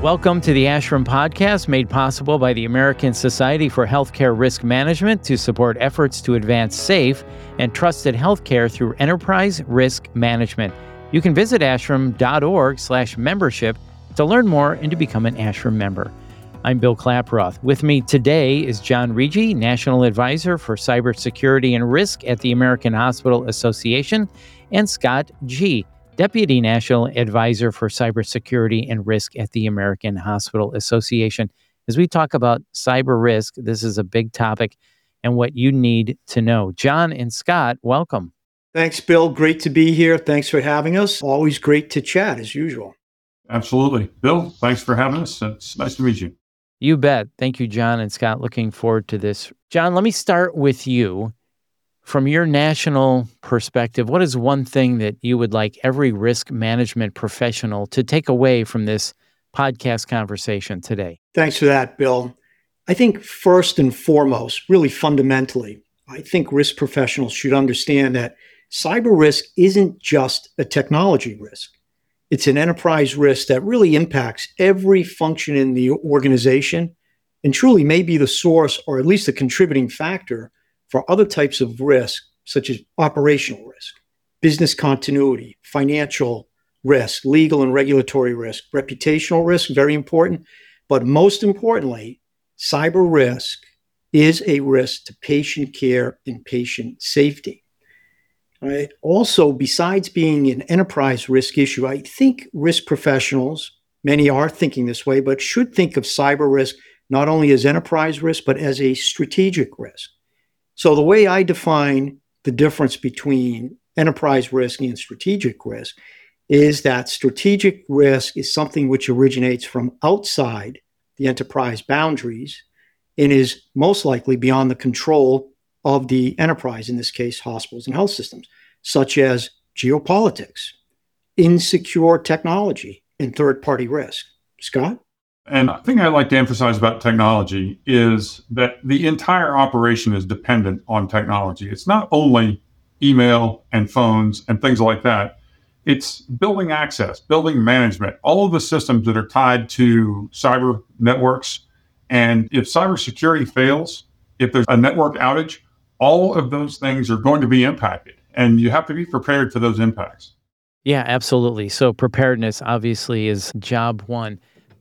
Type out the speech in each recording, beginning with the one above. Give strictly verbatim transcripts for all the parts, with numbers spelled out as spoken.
Welcome to the Ashram Podcast, made possible by the American Society for Healthcare Risk Management to support efforts to advance safe and trusted healthcare through enterprise risk management. You can visit ashram.org slash membership to learn more and to become an Ashram member. I'm Bill Klaproth. With me today is John Rigi, National Advisor for Cybersecurity and Risk at the American Hospital Association, and Scott Gee, Deputy National Advisor for Cybersecurity and Risk at the American Hospital Association. As we talk about cyber risk, this is a big topic and what you need to know. John and Scott, welcome. Thanks, Bill. Great to be here. Thanks for having us. Always great to chat, as usual. Absolutely. Bill, thanks for having us. It's nice to meet you. You bet. Thank you, John and Scott. Looking forward to this. John, let me start with you. From your national perspective, what is one thing that you would like every risk management professional to take away from this podcast conversation today? Thanks for that, Bill. I think first and foremost, really fundamentally, I think risk professionals should understand that cyber risk isn't just a technology risk. It's an enterprise risk that really impacts every function in the organization and truly may be the source or at least a contributing factor for other types of risk, such as operational risk, business continuity, financial risk, legal and regulatory risk, reputational risk, very important. But most importantly, cyber risk is a risk to patient care and patient safety. Right? Also, besides being an enterprise risk issue, I think risk professionals, many are thinking this way, but should think of cyber risk not only as enterprise risk, but as a strategic risk. So the way I define the difference between enterprise risk and strategic risk is that strategic risk is something which originates from outside the enterprise boundaries and is most likely beyond the control of the enterprise, in this case, hospitals and health systems, such as geopolitics, insecure technology, and third-party risk. Scott? And the thing I like to emphasize about technology is that the entire operation is dependent on technology. It's not only email and phones and things like that. It's building access, building management, all of the systems that are tied to cyber networks. And if cybersecurity fails, if there's a network outage, all of those things are going to be impacted. And you have to be prepared for those impacts. Yeah, absolutely. So preparedness obviously is job one.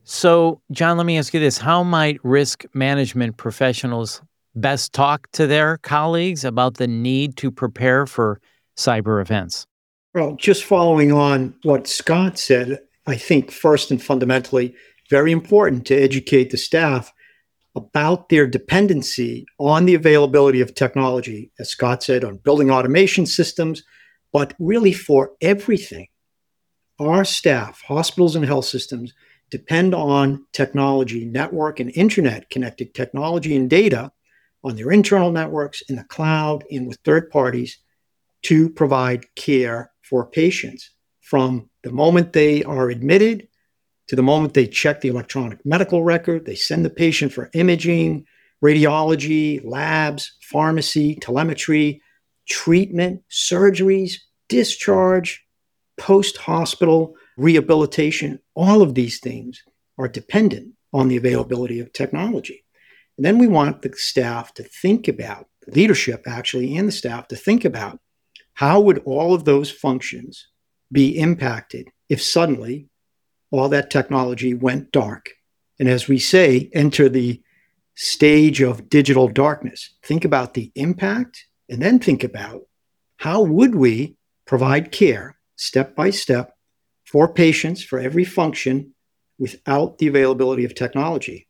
So, John, let me ask you this. How might risk management professionals best talk to their colleagues about the need to prepare for cyber events? Well, just following on what Scott said, I think first and fundamentally, very important to educate the staff about their dependency on the availability of technology, as Scott said, on building automation systems, but really for everything. Our staff, hospitals and health systems, depend on technology, network and internet connected technology and data on their internal networks, in the cloud, and with third parties to provide care for patients from the moment they are admitted to the moment they check the electronic medical record. They send the patient for imaging, radiology, labs, pharmacy, telemetry, treatment, surgeries, discharge, post-hospital rehabilitation. All of these things are dependent on the availability of technology. And then we want the staff to think about, leadership actually, and the staff to think about how would all of those functions be impacted if suddenly all that technology went dark. And as we say, enter the stage of digital darkness. Think about the impact and then think about how would we provide care step by step for patients for every function without the availability of technology.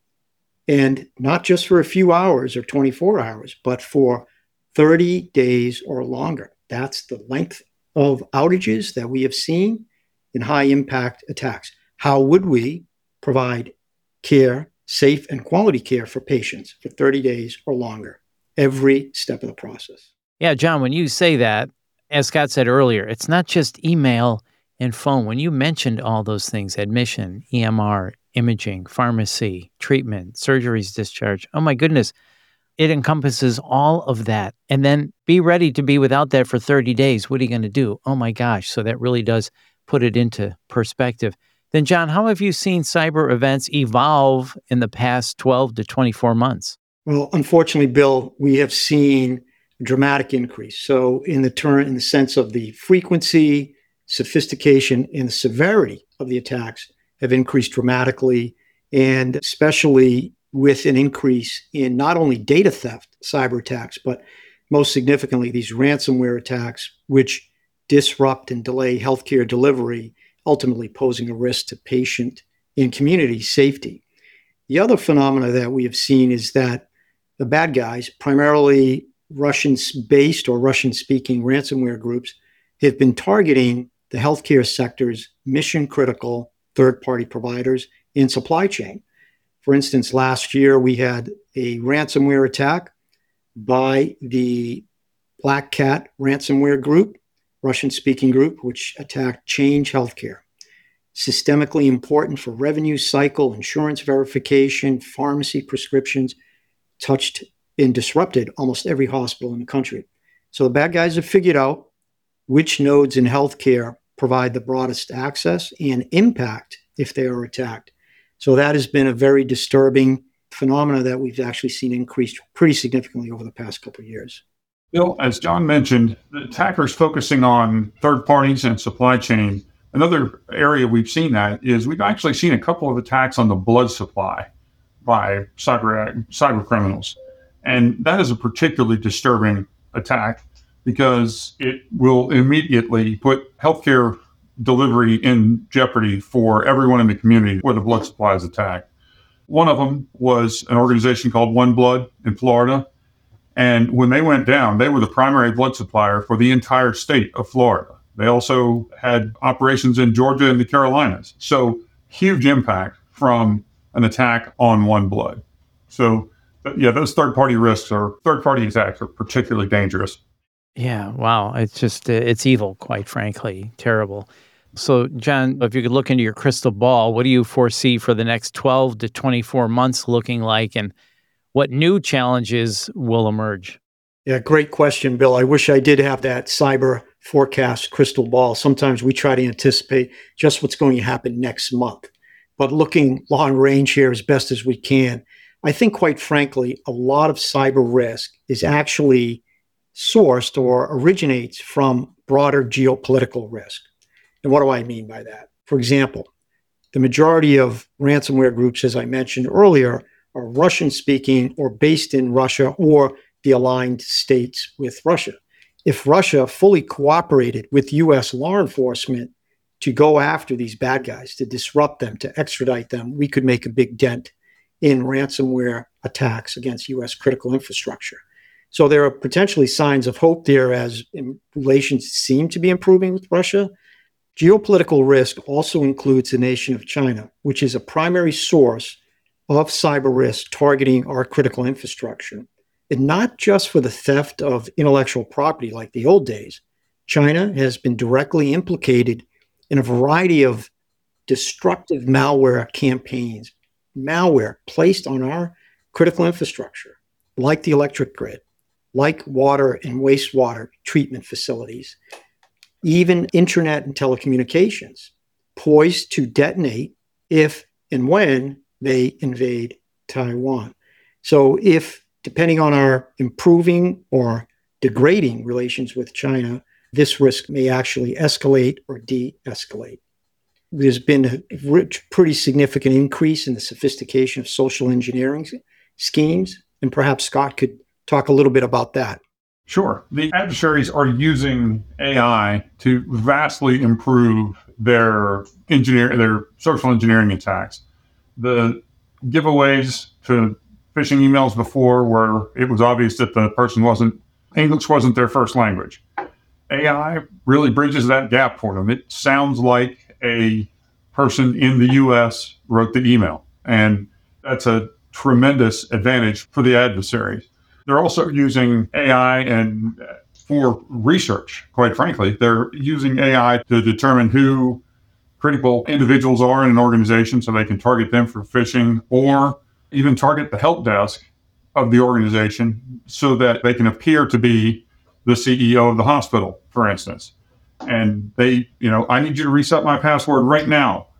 And not just for a few hours or twenty-four hours, but for thirty days or longer. That's the length of outages that we have seen in high impact attacks. How would we provide care, safe and quality care for patients for thirty days or longer, every step of the process? Yeah, John, when you say that, as Scott said earlier, it's not just email and phone. When you mentioned all those things, admission, E M R, imaging, pharmacy, treatment, surgeries, discharge, oh my goodness, it encompasses all of that. And then be ready to be without that for thirty days. What are you going to do? Oh my gosh. So that really does put it into perspective. Then, John, how have you seen cyber events evolve in the past twelve to twenty-four months? Well, unfortunately, Bill, we have seen a dramatic increase. So in the turn, in the sense of the frequency, sophistication, and the severity of the attacks have increased dramatically, and especially with an increase in not only data theft, cyber attacks, but most significantly, these ransomware attacks, which disrupt and delay healthcare delivery, ultimately posing a risk to patient and community safety. The other phenomena that we have seen is that the bad guys, primarily Russian-based or Russian-speaking ransomware groups, have been targeting the healthcare sector's mission-critical third-party providers in supply chain. For instance, last year we had a ransomware attack by the Black Cat ransomware group, Russian-speaking group, which attacked Change Healthcare. Systemically important for revenue cycle, insurance verification, pharmacy prescriptions, touched and disrupted almost every hospital in the country. So the bad guys have figured out which nodes in healthcare provide the broadest access and impact if they are attacked. So that has been a very disturbing phenomena that we've actually seen increase pretty significantly over the past couple of years. Bill, as John mentioned, the attackers focusing on third parties and supply chain. Another area we've seen that is we've actually seen a couple of attacks on the blood supply by cyber cyber criminals. And that is a particularly disturbing attack because it will immediately put healthcare delivery in jeopardy for everyone in the community where the blood supply is attacked. One of them was an organization called One Blood in Florida. And when they went down, they were the primary blood supplier for the entire state of Florida. They also had operations in Georgia and the Carolinas. So huge impact from an attack on One Blood. So yeah, those third-party risks or third-party attacks are particularly dangerous. Yeah, wow. It's just, uh, it's evil, quite frankly. Terrible. So, John, if you could look into your crystal ball, what do you foresee for the next twelve to twenty-four months looking like, and what new challenges will emerge? Yeah, great question, Bill. I wish I did have that cyber forecast crystal ball. Sometimes we try to anticipate just what's going to happen next month. But looking long range here as best as we can, I think, quite frankly, a lot of cyber risk is actually sourced or originates from broader geopolitical risk. And what do I mean by that? For example, the majority of ransomware groups, as I mentioned earlier, are Russian-speaking or based in Russia or the aligned states with Russia. If Russia fully cooperated with U S law enforcement to go after these bad guys, to disrupt them, to extradite them, we could make a big dent in ransomware attacks against U S critical infrastructure. So there are potentially signs of hope there as relations seem to be improving with Russia. Geopolitical risk also includes the nation of China, which is a primary source of cyber risk targeting our critical infrastructure. And not just for the theft of intellectual property like the old days. China has been directly implicated in a variety of destructive malware campaigns, malware placed on our critical infrastructure, like the electric grid, like water and wastewater treatment facilities, even internet and telecommunications, poised to detonate if and when they invade Taiwan. So if, depending on our improving or degrading relations with China, this risk may actually escalate or de-escalate. There's been a pretty significant increase in the sophistication of social engineering schemes, and perhaps Scott could talk a little bit about that. Sure. The adversaries are using A I to vastly improve their engineer, their social engineering attacks. The giveaways to phishing emails before where it was obvious that the person wasn't, English wasn't their first language. A I really bridges that gap for them. It sounds like a person in the U S wrote the email, and that's a tremendous advantage for the adversaries. They're also using A I and for research, quite frankly. They're using A I to determine who critical individuals are in an organization so they can target them for phishing, or even target the help desk of the organization so that they can appear to be the C E O of the hospital, for instance. And they, you know, I need you to reset my password right now.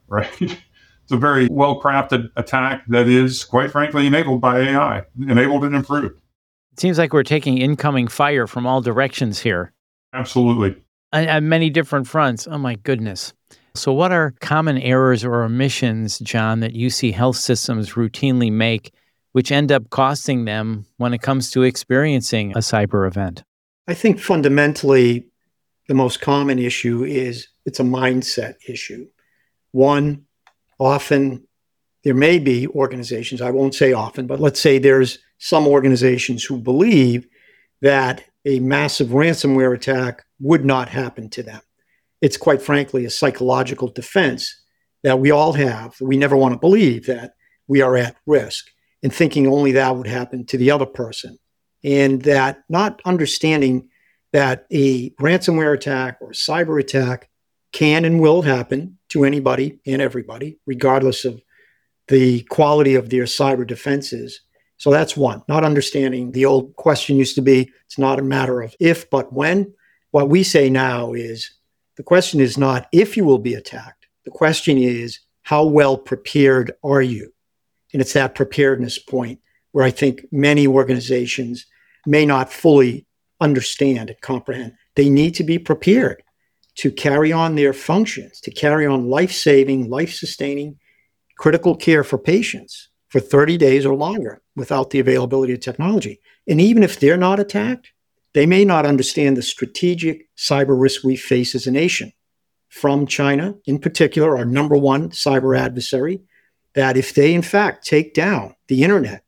right? It's a very well-crafted attack that is, quite frankly, enabled by A I, enabled and improved. It seems like we're taking incoming fire from all directions here. Absolutely. On, on many different fronts. Oh my goodness. So what are common errors or omissions, John, that you see health systems routinely make, which end up costing them when it comes to experiencing a cyber event? I think fundamentally, the most common issue is it's a mindset issue. One, often there may be organizations, I won't say often, but let's say there's some organizations who believe that a massive ransomware attack would not happen to them. It's quite frankly a psychological defense that we all have. We never want to believe that we are at risk and thinking only that would happen to the other person. And that not understanding that a ransomware attack or a cyber attack can and will happen to anybody and everybody, regardless of the quality of their cyber defenses. So that's one, not understanding. The old question used to be, it's not a matter of if, but when. What we say now is, the question is not if you will be attacked. The question is, how well prepared are you? And it's that preparedness point where I think many organizations may not fully understand and comprehend. They need to be prepared to carry on their functions, to carry on life-saving, life-sustaining, critical care for patients for thirty days or longer without the availability of technology. And even if they're not attacked, they may not understand the strategic cyber risk we face as a nation. From China, in particular, our number one cyber adversary, that if they in fact take down the internet,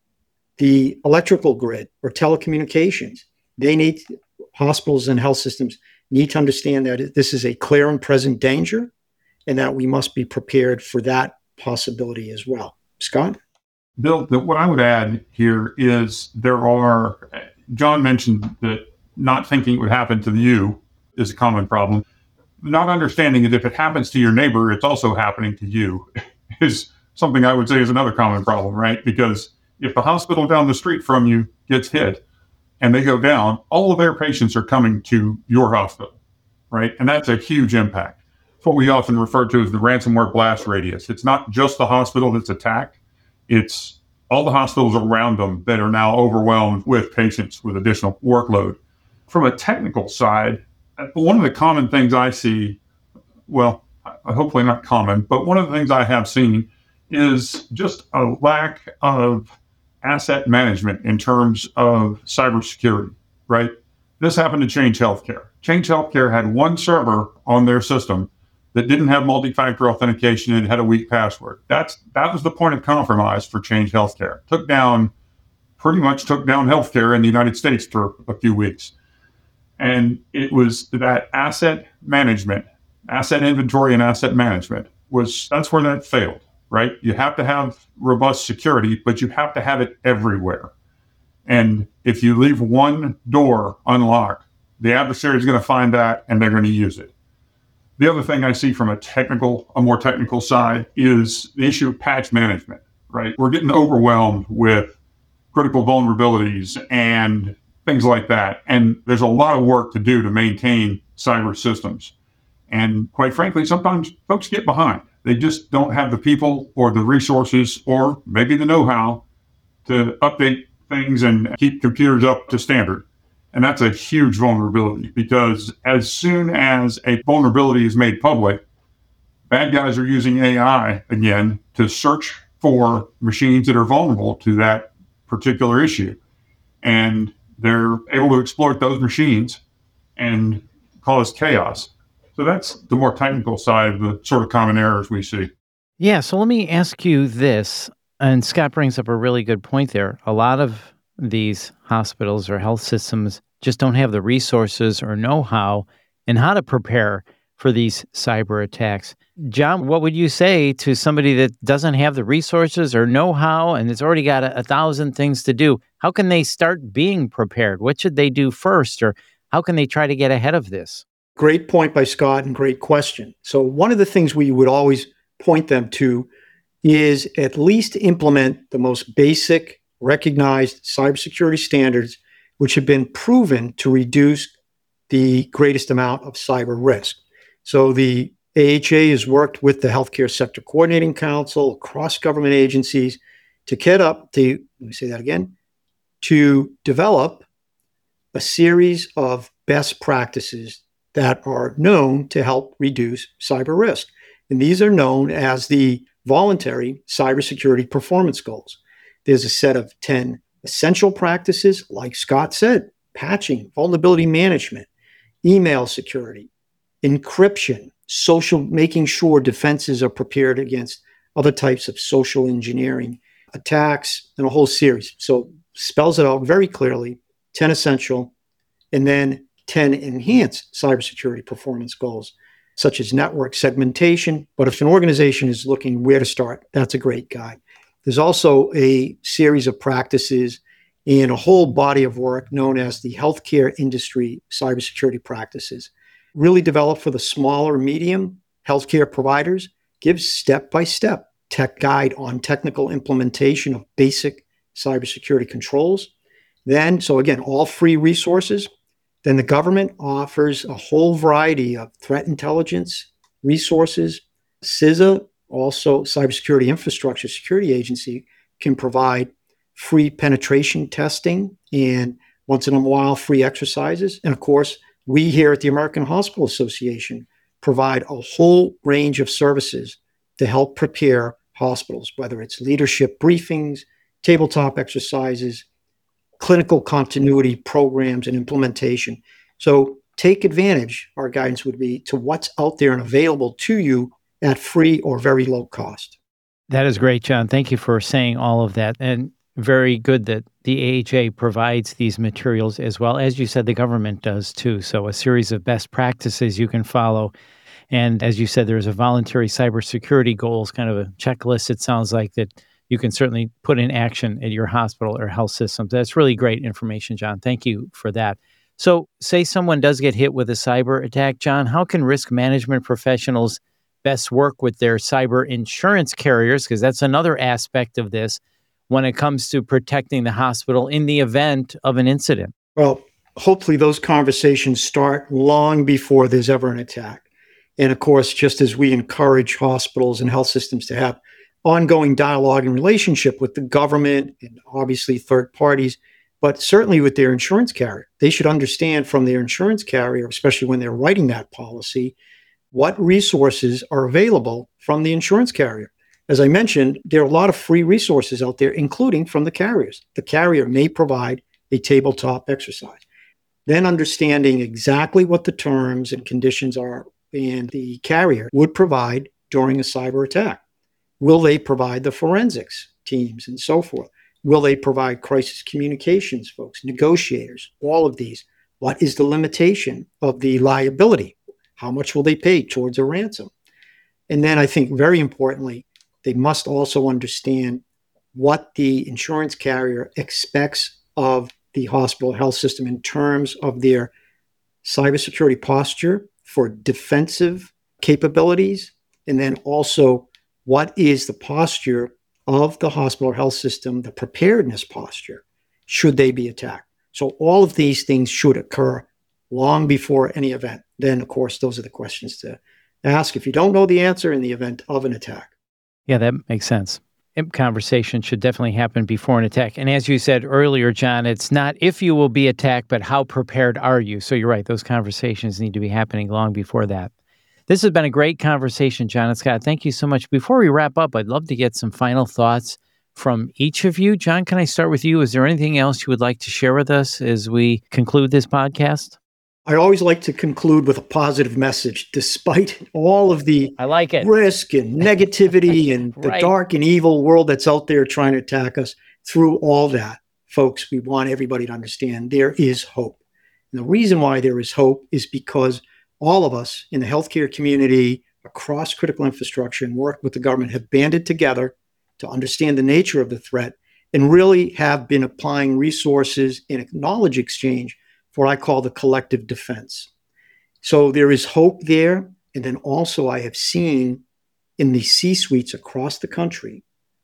the electrical grid, or telecommunications, they need, hospitals and health systems need to understand that this is a clear and present danger and that we must be prepared for that possibility as well. Scott? Bill, the, what I would add here is there are, John mentioned that not thinking it would happen to you is a common problem. Not understanding that if it happens to your neighbor, it's also happening to you is something I would say is another common problem, right? Because if the hospital down the street from you gets hit and they go down, all of their patients are coming to your hospital, right? And that's a huge impact. It's what we often refer to as the ransomware blast radius. It's not just the hospital that's attacked. It's all the hospitals around them that are now overwhelmed with patients with additional workload. From a technical side, one of the common things I see, well, hopefully not common, but one of the things I have seen is just a lack of asset management in terms of cybersecurity, right? This happened to Change Healthcare. Change Healthcare had one server on their system that didn't have multi-factor authentication and had a weak password. That's that was the point of compromise for Change Healthcare. Took down, pretty much took down healthcare in the United States for a few weeks. And it was that asset management, asset inventory and asset management was, that's where that failed, right? You have to have robust security, but you have to have it everywhere. And if you leave one door unlocked, the adversary is going to find that and they're going to use it. The other thing I see from a technical, a more technical side is the issue of patch management, right? We're getting overwhelmed with critical vulnerabilities and things like that. And there's a lot of work to do to maintain cyber systems. And quite frankly, sometimes folks get behind. They just don't have the people or the resources or maybe the know-how to update things and keep computers up to standard. And that's a huge vulnerability because as soon as a vulnerability is made public, bad guys are using A I again to search for machines that are vulnerable to that particular issue. And they're able to exploit those machines and cause chaos. So that's the more technical side of the sort of common errors we see. Yeah, so let me ask you this, and Scott brings up a really good point there. A lot of these hospitals or health systems just don't have the resources or know-how and how to prepare for these cyber attacks. John, what would you say to somebody that doesn't have the resources or know-how and has already got a, a thousand things to do? How can they start being prepared? What should they do first, or how can they try to get ahead of this? Great point by Scott and great question. So one of the things we would always point them to is at least implement the most basic recognized cybersecurity standards, which have been proven to reduce the greatest amount of cyber risk. So the A H A has worked with the Healthcare Sector Coordinating Council across government agencies to get up to, let me say that again, to develop a series of best practices that are known to help reduce cyber risk. And these are known as the voluntary cybersecurity performance goals. There's a set of ten essential practices, like Scott said, patching, vulnerability management, email security, encryption, social, making sure defenses are prepared against other types of social engineering attacks, and a whole series. So spells it out very clearly, ten essential, and then ten enhanced cybersecurity performance goals, such as network segmentation. But if an organization is looking where to start, that's a great guide. There's also a series of practices and a whole body of work known as the healthcare industry cybersecurity practices, really developed for the smaller, medium healthcare providers, gives step-by-step tech guide on technical implementation of basic cybersecurity controls. Then, so again, all free resources. Then the government offers a whole variety of threat intelligence resources. C I S A, also Cybersecurity Infrastructure Security Agency, can provide free penetration testing and once in a while free exercises. And of course, we here at the American Hospital Association provide a whole range of services to help prepare hospitals, whether it's leadership briefings, tabletop exercises, clinical continuity programs, and implementation. So take advantage, our guidance would be, to what's out there and available to you at free or very low cost. That is great, John. Thank you for saying all of that. And very good that the A H A provides these materials as well. As you said, the government does too. So a series of best practices you can follow. And as you said, there's a voluntary cybersecurity goals, kind of a checklist, it sounds like, that you can certainly put in action at your hospital or health system. That's really great information, John. Thank you for that. So say someone does get hit with a cyber attack, John, how can risk management professionals best work with their cyber insurance carriers? Because that's another aspect of this when it comes to protecting the hospital in the event of an incident. Well, hopefully those conversations start long before there's ever an attack. And of course, just as we encourage hospitals and health systems to have ongoing dialogue and relationship with the government and obviously third parties, but certainly with their insurance carrier, they should understand from their insurance carrier, especially when they're writing that policy, what resources are available from the insurance carrier. As I mentioned, there are a lot of free resources out there, including from the carriers. The carrier may provide a tabletop exercise. Then understanding exactly what the terms and conditions are and the carrier would provide during a cyber attack. Will they provide the forensics teams and so forth? Will they provide crisis communications folks, negotiators, all of these? What is the limitation of the liability? How much will they pay towards a ransom? And then I think very importantly, they must also understand what the insurance carrier expects of the hospital health system in terms of their cybersecurity posture for defensive capabilities, and then also what is the posture of the hospital or health system, the preparedness posture, should they be attacked. So all of these things should occur long before any event. Then, of course, those are the questions to ask if you don't know the answer in the event of an attack. Yeah, that makes sense. Conversation should definitely happen before an attack. And as you said earlier, John, it's not if you will be attacked, but how prepared are you? So you're right. Those conversations need to be happening long before that. This has been a great conversation, John and Scott. Thank you so much. Before we wrap up, I'd love to get some final thoughts from each of you. John, can I start with you? Is there anything else you would like to share with us as we conclude this podcast? I always like to conclude with a positive message, despite all of the I like it. risk and negativity and the Right. dark and evil world that's out there trying to attack us. Through all that, folks, we want everybody to understand there is hope. And the reason why there is hope is because all of us in the healthcare community, across critical infrastructure, and work with the government have banded together to understand the nature of the threat and really have been applying resources in knowledge exchange for what I call the collective defense. So there is hope there. And then also I have seen in the C-suites across the country,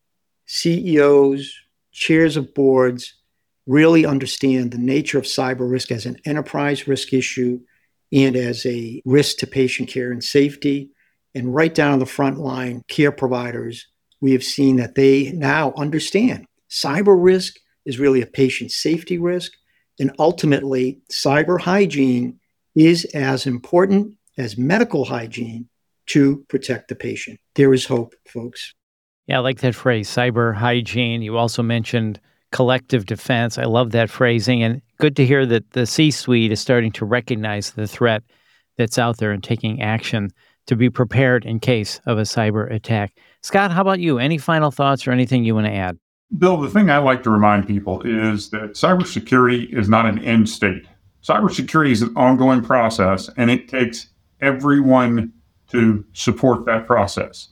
C E Os, chairs of boards, really understand the nature of cyber risk as an enterprise risk issue and as a risk to patient care and safety. and right down the front line care providers, we have seen that they now understand cyber risk is really a patient safety risk. And ultimately, cyber hygiene is as important as medical hygiene to protect the patient. There is hope, folks. Yeah, I like that phrase, cyber hygiene. You also mentioned collective defense. I love that phrasing. And good to hear that the C-suite is starting to recognize the threat that's out there and taking action to be prepared in case of a cyber attack. Scott, how about you? Any final thoughts or anything you want to add? Bill, the thing I like to remind people is that cybersecurity is not an end state. Cybersecurity is an ongoing process, and it takes everyone to support that process,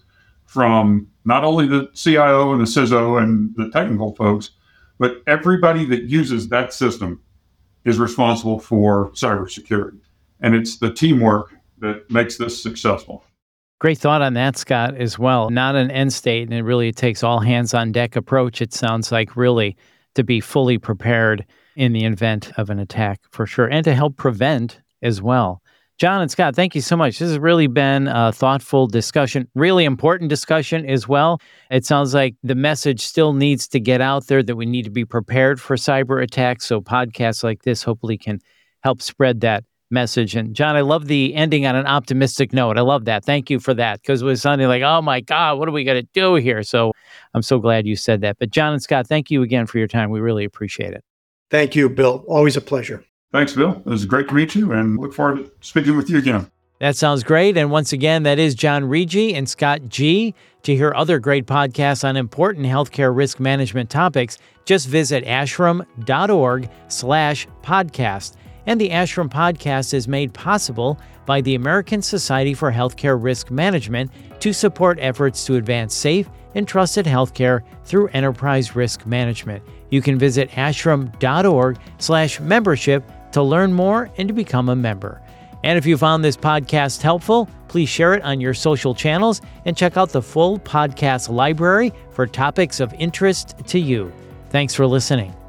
from not only the C I O and the C I S O and the technical folks, but everybody that uses that system is responsible for cybersecurity. And it's the teamwork that makes this successful. Great thought on that, Scott, as well. Not an end state, and it really takes all hands on deck approach, it sounds like, really, to be fully prepared in the event of an attack, for sure, and to help prevent as well. John and Scott, thank you so much. This has really been a thoughtful discussion, really important discussion as well. It sounds like the message still needs to get out there that we need to be prepared for cyber attacks. So podcasts like this hopefully can help spread that message. And John, I love the ending on an optimistic note. I love that. Thank you for that, because it was something like, oh my God, what are we going to do here? So I'm so glad you said that. But John and Scott, thank you again for your time. We really appreciate it. Thank you, Bill. Always a pleasure. Thanks, Bill. It was great to meet you, and look forward to speaking with you again. That sounds great. And once again, that is John Rigi and Scott G. To hear other great podcasts on important healthcare risk management topics, just visit ashram.org slash podcast. And the Ashram Podcast is made possible by the American Society for Healthcare Risk Management to support efforts to advance safe and trusted healthcare through enterprise risk management. You can visit ashram.org slash membership to learn more and to become a member. And if you found this podcast helpful, please share it on your social channels and check out the full podcast library for topics of interest to you. Thanks for listening.